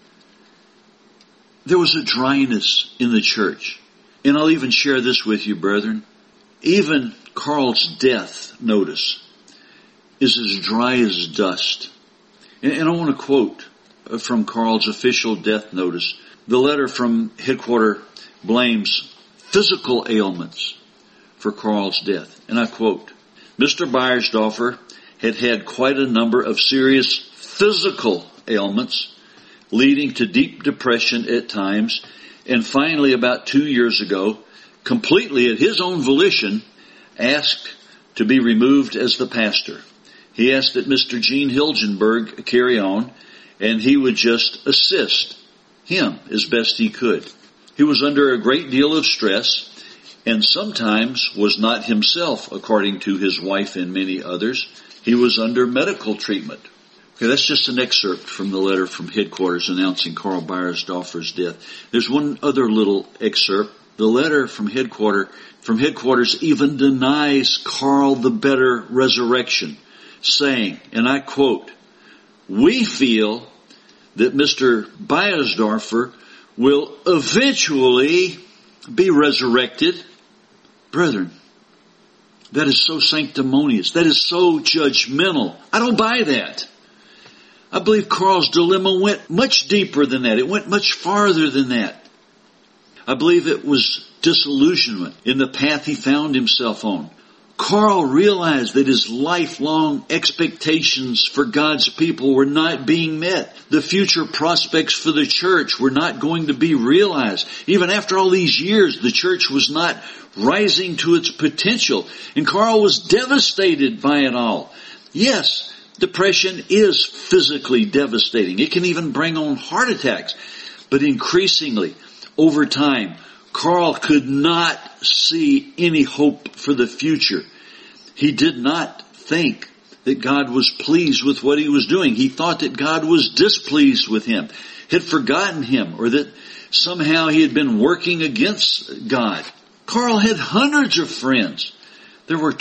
There was a dryness in the church. And I'll even share this with you, brethren. Even Carl's death notice is as dry as dust. And I want to quote from Carl's official death notice. The letter from headquarters blames physical ailments for Carl's death. And I quote, Mr. Beiersdorfer had had quite a number of serious physical ailments, leading to deep depression at times, and finally about 2 years ago, completely at his own volition, asked to be removed as the pastor. He asked that Mr. Gene Hilgenberg carry on, and he would just assist him as best he could. He was under a great deal of stress, and sometimes was not himself, according to his wife and many others. He was under medical treatment. Okay, that's just an excerpt from the letter from headquarters announcing Carl Beiersdorfer's death. There's one other little excerpt. The letter from headquarters even denies Carl the better resurrection, saying, and I quote, we feel that Mr. Beiersdorfer will eventually be resurrected. Brethren, That is so sanctimonious. That is so judgmental. I don't buy that. I believe Carl's dilemma went much deeper than that. It went much farther than that. I believe it was disillusionment in the path he found himself on. Carl realized that his lifelong expectations for God's people were not being met. The future prospects for the church were not going to be realized. Even after all these years, the church was not rising to its potential. And Carl was devastated by it all. Yes, depression is physically devastating. It can even bring on heart attacks. But increasingly, over time, Carl could not see any hope for the future. He did not think that God was pleased with what he was doing. He thought that God was displeased with him, had forgotten him, or that somehow he had been working against God. Carl had hundreds of friends. There were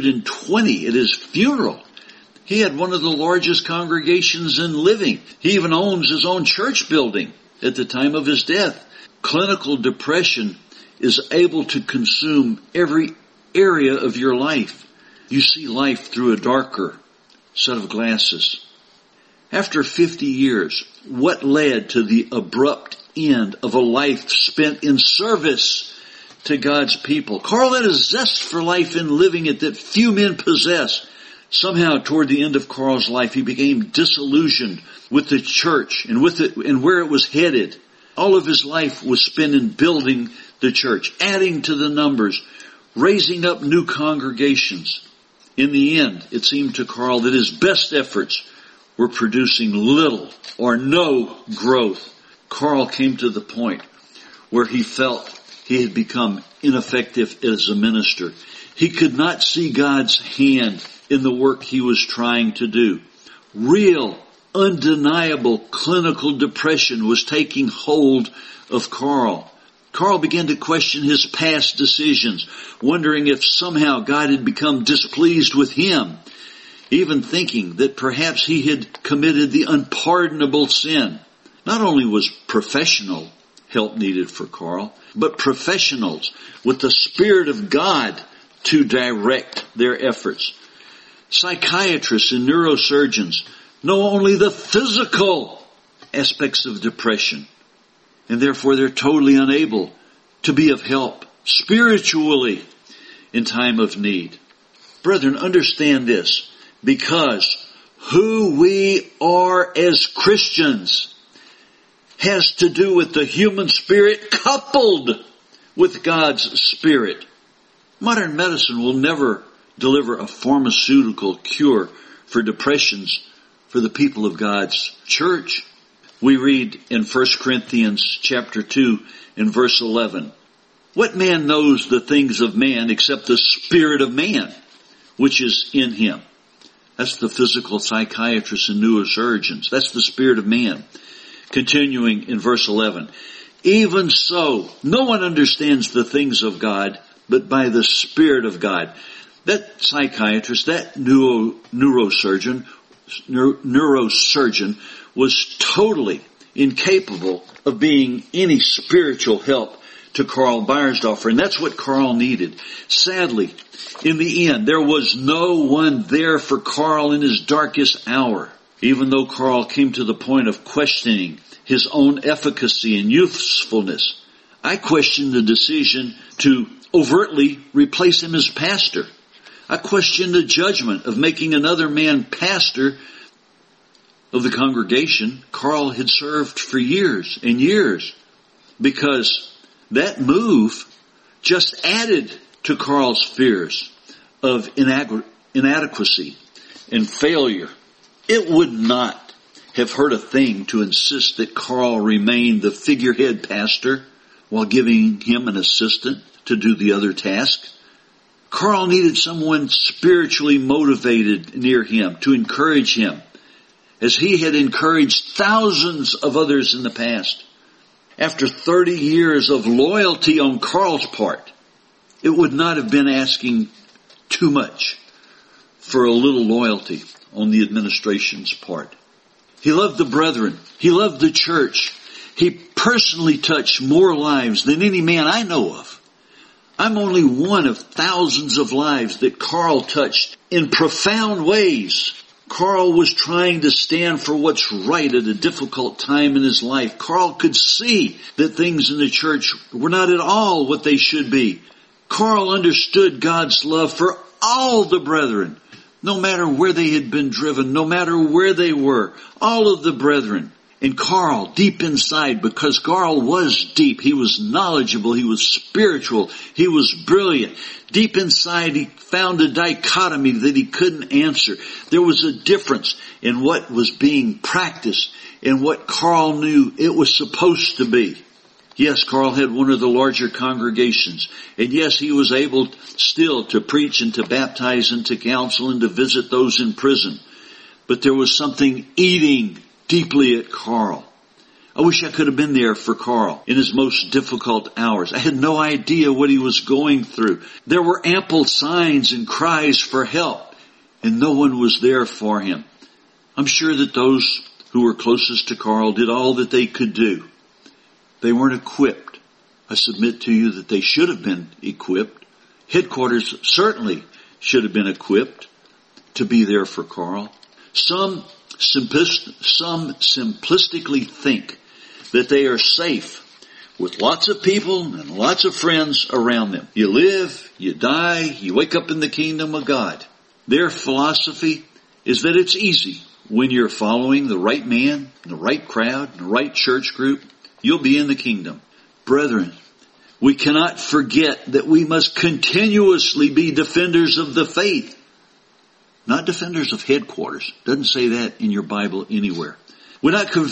220 at his funeral. He had one of the largest congregations in living. He even owns his own church building at the time of his death. Clinical depression is able to consume every area of your life. You see life through a darker set of glasses. After 50 years, what led to the abrupt end of a life spent in service to God's people? Carl had a zest for life and living it that few men possess. Somehow, toward the end of Carl's life, he became disillusioned with the church and with it and where it was headed. All of his life was spent in building the church, adding to the numbers, raising up new congregations. In the end, it seemed to Carl that his best efforts were producing little or no growth. Carl came to the point where he felt he had become ineffective as a minister. He could not see God's hand in the work he was trying to do. Real, undeniable clinical depression was taking hold of Carl. Carl began to question his past decisions, wondering if somehow God had become displeased with him, even thinking that perhaps he had committed the unpardonable sin. Not only was professional help needed for Carl, but professionals with the Spirit of God to direct their efforts. Psychiatrists and neurosurgeons know only the physical aspects of depression, and therefore they're totally unable to be of help spiritually in time of need. Brethren, understand this, because who we are as Christians has to do with the human spirit coupled with God's Spirit. Modern medicine will never deliver a pharmaceutical cure for depressions for the people of God's church. We read in 1 Corinthians chapter 2 in verse 11, "What man knows the things of man except the spirit of man, which is in him?" That's the physical psychiatrists and neurosurgeons. That's the spirit of man. Continuing in verse 11, "Even so, no one understands the things of God, but by the Spirit of God." That psychiatrist, that neurosurgeon was totally incapable of being any spiritual help to Carl Beiersdorfer, and that's what Carl needed. Sadly, in the end, there was no one there for Carl in his darkest hour. Even though Carl came to the point of questioning his own efficacy and usefulness, I questioned the decision to overtly replace him as pastor. I questioned the judgment of making another man pastor of the congregation Carl had served for years and years, because that move just added to Carl's fears of inadequacy and failure. It would not have hurt a thing to insist that Carl remain the figurehead pastor while giving him an assistant to do the other task. Carl needed someone spiritually motivated near him to encourage him, as he had encouraged thousands of others in the past. After 30 years of loyalty on Carl's part, it would not have been asking too much for a little loyalty on the administration's part. He loved the brethren. He loved the church. He personally touched more lives than any man I know of. I'm only one of thousands of lives that Carl touched in profound ways. Carl was trying to stand for what's right at a difficult time in his life. Carl could see that things in the church were not at all what they should be. Carl understood God's love for all the brethren, no matter where they had been driven, no matter where they were, all of the brethren. And Carl, deep inside, because Carl was deep, he was knowledgeable, he was spiritual, he was brilliant. Deep inside, he found a dichotomy that he couldn't answer. There was a difference in what was being practiced and what Carl knew it was supposed to be. Yes, Carl had one of the larger congregations. And yes, he was able still to preach and to baptize and to counsel and to visit those in prison. But there was something eating deeply at Carl. I wish I could have been there for Carl in his most difficult hours. I had no idea what he was going through. There were ample signs and cries for help, and no one was there for him. I'm sure that those who were closest to Carl did all that they could do. They weren't equipped. I submit to you that they should have been equipped. Headquarters certainly should have been equipped to be there for Carl. Some simplistically think that they are safe with lots of people and lots of friends around them. You live, you die, you wake up in the kingdom of God. Their philosophy is that it's easy when you're following the right man, the right crowd, the right church group. You'll be in the kingdom. Brethren, we cannot forget that we must continuously be defenders of the faith. Not defenders of headquarters. Doesn't say that in your Bible anywhere. We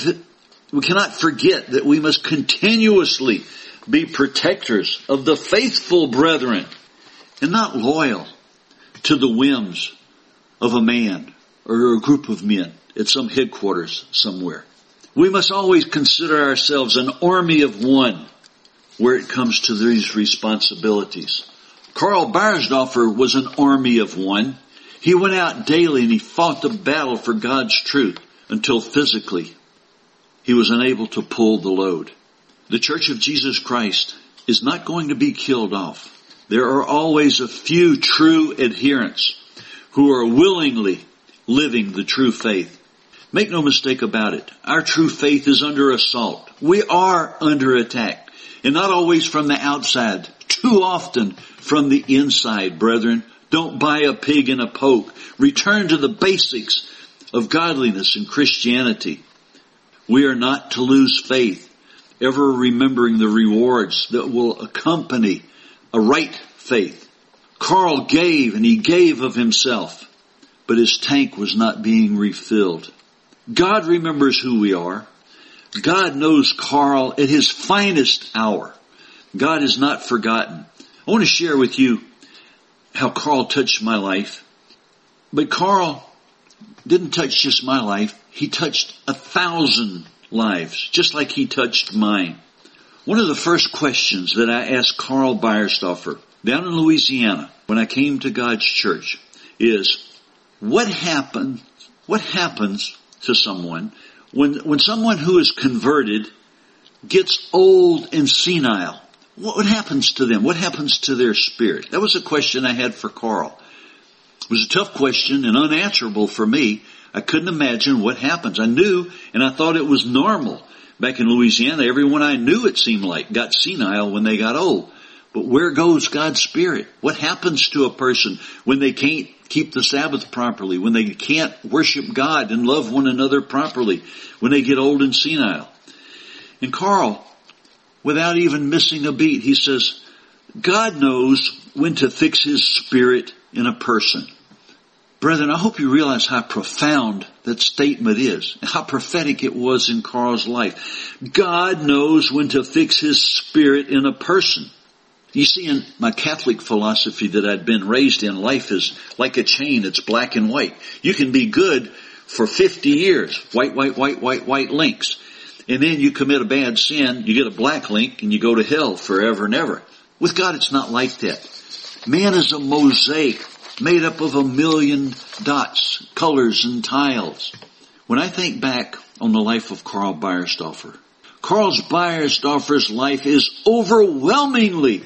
cannot forget that we must continuously be protectors of the faithful brethren and not loyal to the whims of a man or a group of men at some headquarters somewhere. We must always consider ourselves an army of one where it comes to these responsibilities. Karl Beiersdorfer was an army of one. He went out daily and he fought the battle for God's truth until physically he was unable to pull the load. The Church of Jesus Christ is not going to be killed off. There are always a few true adherents who are willingly living the true faith. Make no mistake about it. Our true faith is under assault. We are under attack. And not always from the outside. Too often from the inside, brethren. Don't buy a pig in a poke. Return to the basics of godliness and Christianity. We are not to lose faith, ever remembering the rewards that will accompany a right faith. Carl gave, and he gave of himself, but his tank was not being refilled. God remembers who we are. God knows Carl at his finest hour. God is not forgotten. I want to share with you how Carl touched my life. But Carl didn't touch just my life. He touched 1,000 lives, just like he touched mine. One of the first questions that I asked Karl Beiersdorfer down in Louisiana when I came to God's church is, what happens to someone when someone who is converted gets old and senile? What happens to them? What happens to their spirit? That was a question I had for Carl. It was a tough question and unanswerable for me. I couldn't imagine what happens. I knew, and I thought it was normal. Back in Louisiana, everyone I knew, it seemed like, got senile when they got old. But where goes God's Spirit? What happens to a person when they can't keep the Sabbath properly, when they can't worship God and love one another properly, when they get old and senile? And Carl, without even missing a beat, he says, God knows when to fix His Spirit in a person. Brethren, I hope you realize how profound that statement is, and how prophetic it was in Carl's life. God knows when to fix His Spirit in a person. You see, in my Catholic philosophy that I'd been raised in, life is like a chain. It's black and white. You can be good for 50 years. White links. And then you commit a bad sin, you get a black link, and you go to hell forever and ever. With God, it's not like that. Man is a mosaic made up of 1,000,000 dots, colors, and tiles. When I think back on the life of Karl Beiersdorfer, Karl Beiersdorfer's life is overwhelmingly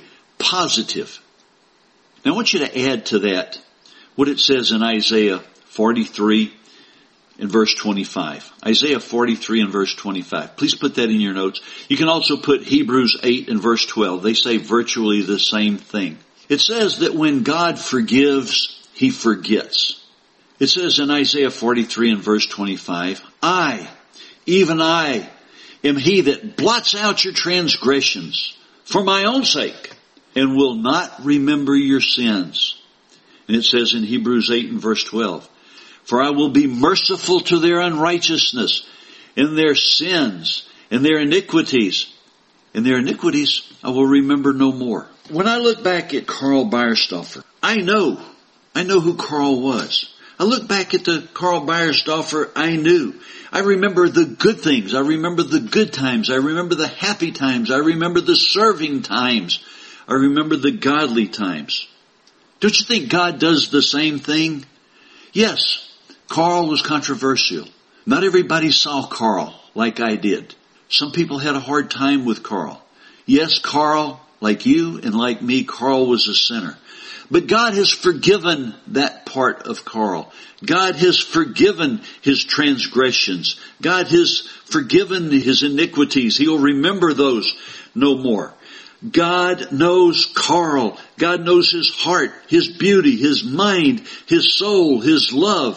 positive. Now I want you to add to that what it says in Isaiah 43 and verse 25. Isaiah 43 and verse 25. Please put that in your notes. You can also put Hebrews 8 and verse 12. They say virtually the same thing. It says that when God forgives, He forgets. It says in Isaiah 43 and verse 25, I, even I, am He that blots out your transgressions for my own sake and will not remember your sins. And it says in Hebrews 8 and verse 12, for I will be merciful to their unrighteousness and their sins and their iniquities. And their iniquities I will remember no more. When I look back at Karl Beiersdorfer, I know who Karl was. I look back at the Karl Beiersdorfer I knew. I remember the good things. I remember the good times. I remember the happy times. I remember the serving times. I remember the godly times. Don't you think God does the same thing? Yes, Karl was controversial. Not everybody saw Karl like I did. Some people had a hard time with Karl. Yes, Karl, like you and like me, Karl was a sinner. But God has forgiven that part of Karl. God has forgiven his transgressions. God has forgiven his iniquities. He'll remember those no more. God knows Karl. God knows his heart, his beauty, his mind, his soul, his love.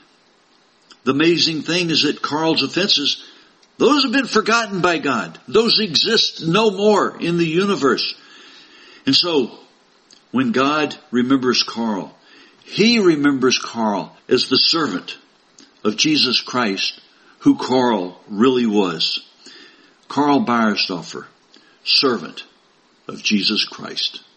The amazing thing is that Karl's offenses, those have been forgotten by God. Those exist no more in the universe. And so, when God remembers Karl, He remembers Karl as the servant of Jesus Christ, who Karl really was. Karl Beiersdorfer, servant of Jesus Christ.